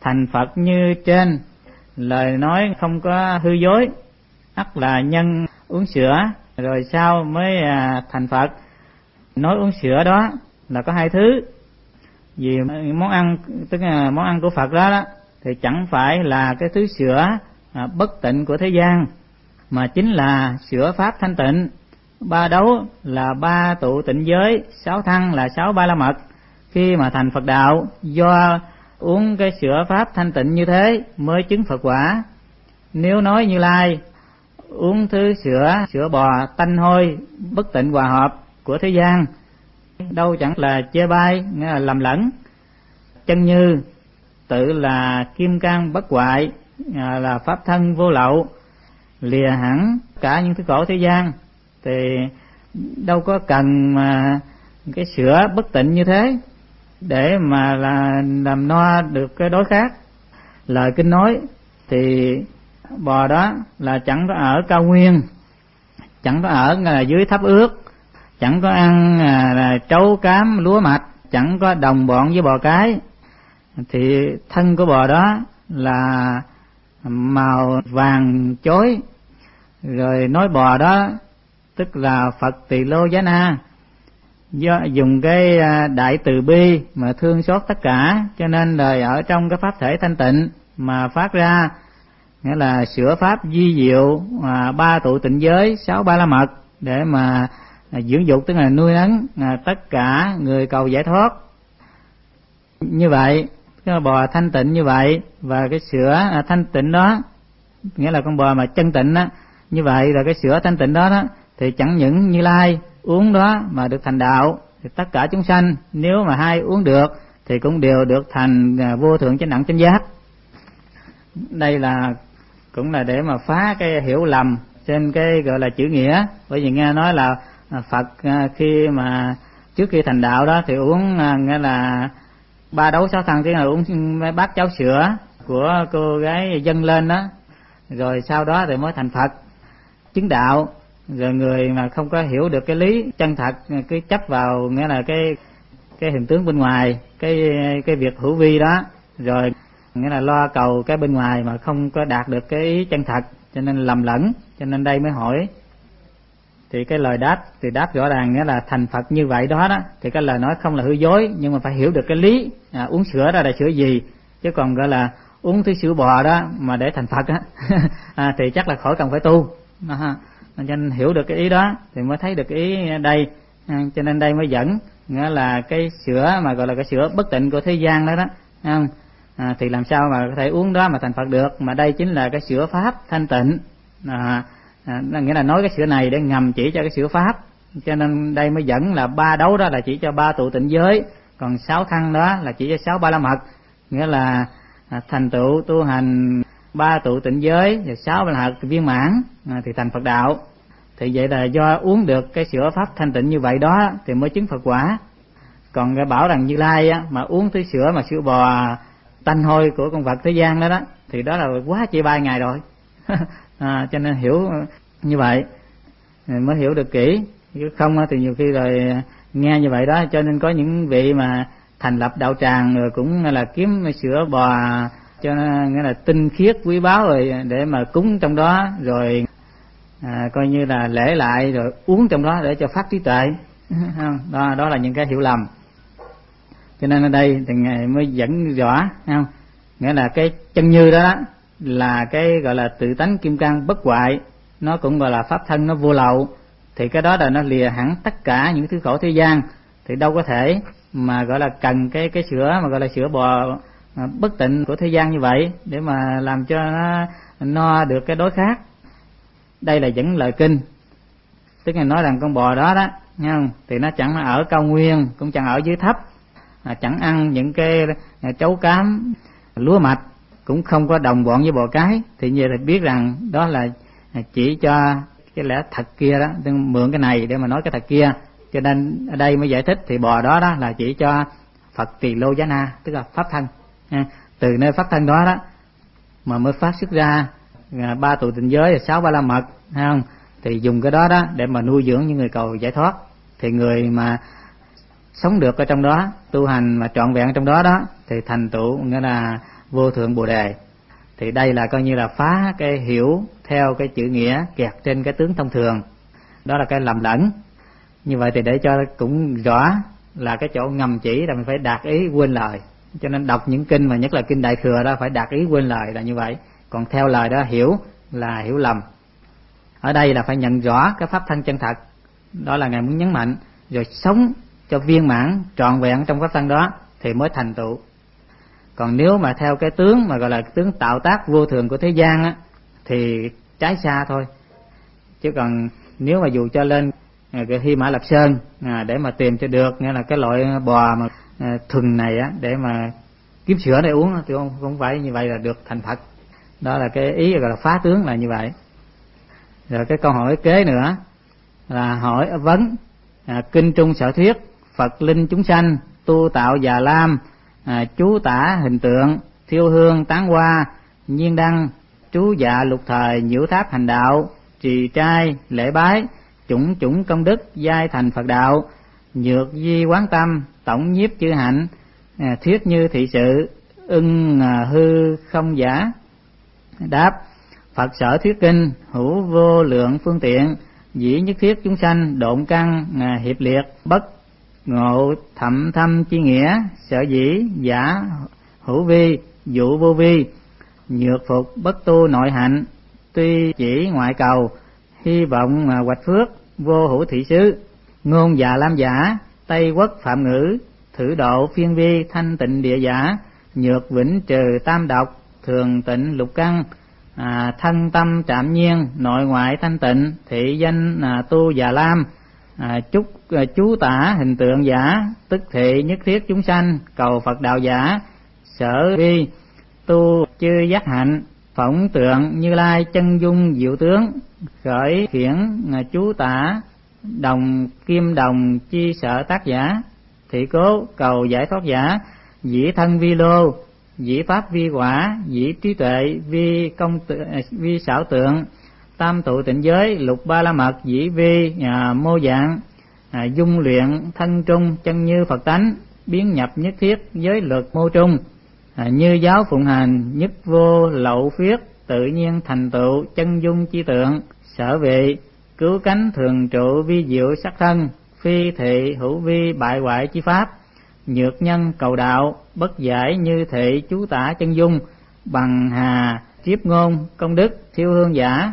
thành Phật như trên, lời nói không có hư dối, ắt là nhân uống sữa rồi sau mới thành Phật. Nói uống sữa đó là có hai thứ, vì món ăn, tức là món ăn của Phật đó thì chẳng phải là cái thứ sữa bất tịnh của thế gian, mà chính là sữa pháp thanh tịnh. Ba đấu là ba tụ tịnh giới, sáu thăng là sáu ba la mật. Khi mà thành Phật đạo, do uống cái sữa pháp thanh tịnh như thế mới chứng Phật quả. Nếu nói Như Lai uống thứ sữa bò tanh hôi bất tịnh hòa hợp của thế gian, đâu chẳng là chê bai, nghĩa là lầm lẫn. Chân như tự là kim cang bất hoại, là pháp thân vô lậu, lìa hẳn cả những thứ khổ thế gian, thì đâu có cần mà cái sữa bất tịnh như thế để mà làm no được cái đối khác. Lời kinh nói thì bò đó là chẳng có ở cao nguyên, chẳng có ở dưới thấp ướt, chẳng có ăn là trấu cám lúa mạch, chẳng có đồng bọn với bò cái. Thì thân của bò đó là màu vàng chói. Rồi nói bò đó tức là Phật Tỳ Lô Giá Na, do dùng cái đại từ bi mà thương xót tất cả, cho nên đời ở trong cái pháp thể thanh tịnh mà phát ra, nghĩa là sửa pháp di diệu ba tụ tịnh giới, sáu ba la mật, để mà dưỡng dục, tức là nuôi nấng tất cả người cầu giải thoát. Như vậy cái bò thanh tịnh như vậy, và cái sữa thanh tịnh đó, nghĩa là con bò mà chân tịnh đó, như vậy là cái sữa thanh tịnh đó thì chẳng những Như Lai uống đó mà được thành đạo, thì tất cả chúng sanh nếu mà hai uống được thì cũng đều được thành vô thượng chánh đẳng chánh giác. Đây là cũng là để mà phá cái hiểu lầm trên cái gọi là chữ nghĩa. Bởi vì nghe nói là Phật khi mà trước khi thành đạo đó thì uống nghĩa là ba đấu sáu thăng, tức là uống bát cháo sữa của cô gái dâng lên đó, rồi sau đó thì mới thành Phật chứng đạo. Rồi người mà không có hiểu được cái lý chân thật, cứ chấp vào nghĩa là cái hình tướng bên ngoài, cái việc hữu vi đó, rồi nghĩa là lo cầu cái bên ngoài mà không có đạt được cái ý chân thật, cho nên lầm lẫn. Cho nên đây mới hỏi. Thì cái lời đáp thì đáp rõ ràng, nghĩa là thành Phật như vậy đó thì cái lời nói không là hư dối, nhưng mà phải hiểu được cái lý uống sữa đó là sữa gì, chứ còn gọi là uống thứ sữa bò đó mà để thành Phật thì chắc là khỏi cần phải tu. Cho nên hiểu được cái ý đó thì mới thấy được cái ý đây. Cho nên đây mới dẫn, nghĩa là cái sữa mà gọi là cái sữa bất tịnh của thế gian đó không? Thì làm sao mà có thể uống đó mà thành Phật được, mà đây chính là cái sữa pháp thanh tịnh. Nghĩa là nói cái sữa này để ngầm chỉ cho cái sữa pháp. Cho nên đây mới dẫn là ba đấu đó là chỉ cho ba tụ tịnh giới, còn sáu thăng đó là chỉ cho sáu ba la mật, nghĩa là thành tựu tu hành ba tụ tịnh giới và sáu ba la mật viên mãn thì thành Phật đạo. Thì vậy là do uống được cái sữa pháp thanh tịnh như vậy đó thì mới chứng Phật quả. Còn cái bảo rằng Như Lai mà uống thứ sữa mà sữa bò tanh hôi của con vật thế gian đó thì đó là quá chê bai Ngài rồi. Cho nên hiểu như vậy mới hiểu được kỹ, chứ không thì nhiều khi rồi nghe như vậy đó. Cho nên có những vị mà thành lập đạo tràng rồi cũng là kiếm sữa bò cho nghĩa là tinh khiết quý báu rồi để mà cúng trong đó, rồi coi như là lễ lại rồi uống trong đó để cho phát trí tuệ. Đó là những cái hiểu lầm. Cho nên ở đây thì Ngài mới dẫn rõ, không? Nghĩa là cái chân như đó là cái gọi là tự tánh kim cang bất hoại, nó cũng gọi là pháp thân nó vô lậu, thì cái đó là nó lìa hẳn tất cả những thứ khổ thế gian, thì đâu có thể mà gọi là cần cái sữa mà gọi là sữa bò bất tịnh của thế gian như vậy để mà làm cho nó no được cái đối khác. Đây là dẫn lời kinh, tức là nói rằng con bò đó nghe không, thì nó chẳng ở cao nguyên, cũng chẳng ở dưới thấp, chẳng ăn những cái trấu cám lúa mạch, cũng không có đồng bọn với bò cái. Thì như vậy thì biết rằng đó là chỉ cho cái lẽ thật kia đó, mượn cái này để mà nói cái thật kia. Cho nên ở đây mới giải thích thì bò đó là chỉ cho Phật Tỳ Lô Giá Na, tức là pháp thân. Từ nơi pháp thân đó mà mới phát xuất ra ba tụ tịnh giới và sáu ba la mật, thấy không? Thì dùng cái đó để mà nuôi dưỡng những người cầu giải thoát. Thì người mà sống được ở trong đó, tu hành mà trọn vẹn trong đó thì thành tựu nghĩa là vô thượng bồ đề. Thì đây là coi như là phá cái hiểu theo cái chữ nghĩa kẹt trên cái tướng thông thường, đó là cái lầm lẫn. Như vậy thì để cho cũng rõ là cái chỗ ngầm chỉ là mình phải đạt ý quên lời, cho nên đọc những kinh mà nhất là kinh Đại Thừa đó phải đạt ý quên lời là như vậy, còn theo lời đó hiểu là hiểu lầm. Ở đây là phải nhận rõ cái pháp thân chân thật, đó là Ngài muốn nhấn mạnh, rồi sống cho viên mãn trọn vẹn trong pháp thân đó thì mới thành tựu. Còn nếu mà theo cái tướng mà gọi là tướng tạo tác vô thường của thế gian á, thì trái xa thôi. Chứ còn nếu mà dù cho lên cái Hy Mã Lạp Sơn để mà tìm cho được, nghĩa là cái loại bò mà thuần này á, để mà kiếm sữa để uống thì không phải như vậy là được thành Phật. Đó là cái ý gọi là phá tướng là như vậy. Rồi cái câu hỏi kế nữa là hỏi vấn kinh trung sở thuyết Phật linh chúng sanh tu tạo già lam, chú tả hình tượng, thiêu hương tán hoa, nhiên đăng, trú dạ lục thời, nhiễu tháp hành đạo, trì trai lễ bái, chủng chủng công đức giai thành Phật đạo, nhược di quán tâm, tổng nhiếp chư hạnh, thuyết như thị sự, ưng hư không giả. Đáp: Phật sở thuyết kinh hữu vô lượng phương tiện, dĩ nhất thiết chúng sanh độn căn hiệp liệt, bất ngộ thậm thâm chi nghĩa, sở dĩ giả hữu vi, dụ vô vi, nhược phục bất tu nội hạnh, tuy chỉ ngoại cầu, hy vọng hoạch phước, vô hữu thị xứ, ngôn già lam giả, Tây quốc phạm ngữ, thử độ phiên vi, thanh tịnh địa giả, nhược vĩnh trừ tam độc, thường tịnh lục căn, thân tâm trạm nhiên, nội ngoại thanh tịnh, thị danh tu già lam, chúc chú tả hình tượng giả, tức thị nhất thiết chúng sanh, cầu Phật đạo giả, sở vi tu chư giác hạnh, phỏng tượng Như Lai chân dung diệu tướng, khởi khiển chú tả đồng kim đồng chi sợ tác giả, thị cố cầu giải thoát giả, dĩ thân vi lô, dĩ pháp vi quả, dĩ trí tuệ vi xảo tượng, tam tụ tịnh giới, lục ba la mật, dĩ vi mô dạng, dung luyện thân trung chân như Phật tánh, biến nhập nhất thiết giới luật mô trung, như giáo phụng hành nhất vô lậu phiết, tự nhiên thành tựu chân dung chi tượng, sở vị cứu cánh thường trụ vi diệu sắc thân, phi thị hữu vi bại hoại chi pháp, nhược nhân cầu đạo, bất giải như thị chú tả chân dung, bằng hà chiếp ngôn công đức thiêu hương giả,